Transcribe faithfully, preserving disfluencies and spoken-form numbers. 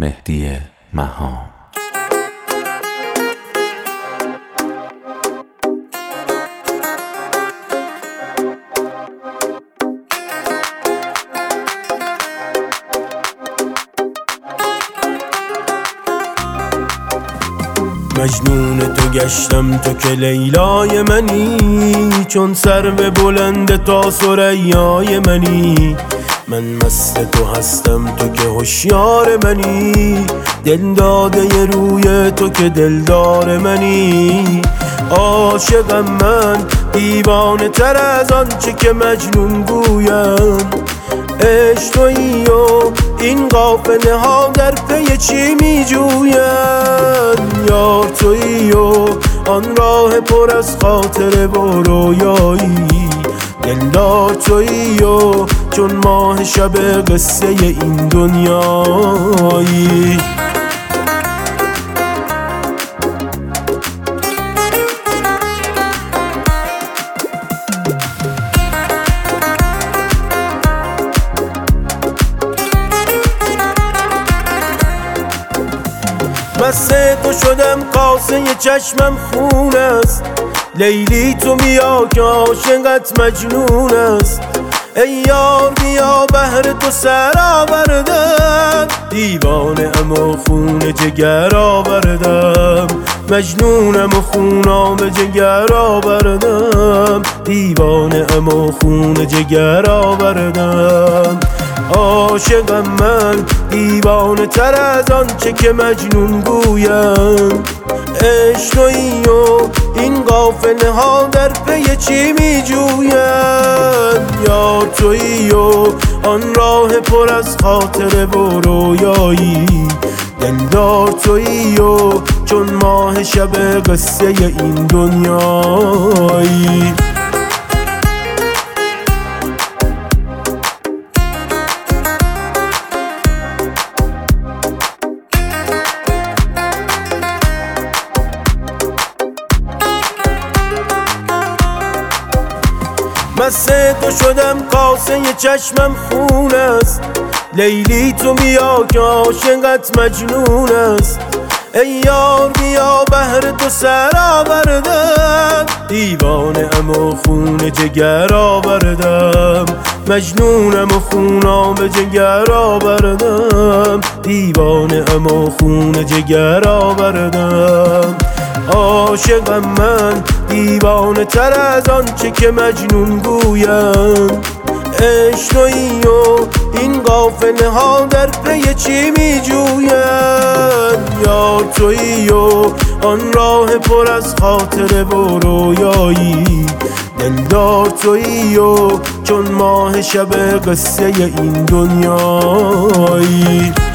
مهدی مهان. مجنون تو گشتم تو که لیلای منی، چون سرو بلند تا ثریای منی. من مست تو هستم تو که هوشیار منی، دل داده ی روی تو که دلدار منی. عاشقم من دیوانه تر از آنچه که مجنون گویم. عشق تویی و این قافله ها در پی چی می جوین؟ یار تویی و آن راه پر از خاطره و رویایی. دلدار تویی و چون ماه شب قصه این دنیایی. مست تو شدم قاصه چشمم خون است. لیلی تو بیا که عاشقت مجنون است. ای یار بیا بهر تو سر آوردم، دیوانه اما خون جگر آوردم. مجنونم و خونام جگر آوردم، دیوانه اما خون جگر آوردم. عاشقم من دیوانه تر از آنچه که مجنون گویم. عشق تویی و این قافله ها در پی چی می جوین؟ یار تویی و آن راه پر از خاطره و رویایی. دلدار تویی و چون ماه شب قصه این دنیایی. مست تو شدم قاصه چشمم خون است. لیلی تو بیا که عاشقت مجنون است. ای یار بیا بهر تو سر آوردم، دیوانه اما خون جگر آوردم. مجنونم و خونام به جگر آوردم، دیوانه اما خون جگر آوردم. عاشقم من دیوانه تر از آنچه که مجنون گویم. عشق تویی و این قافله ها در پی چی می جوین؟ یار تویی و آن راه پر از خاطره و رویایی. دلدار تویی و چون ماه شب قصه این دنیایی.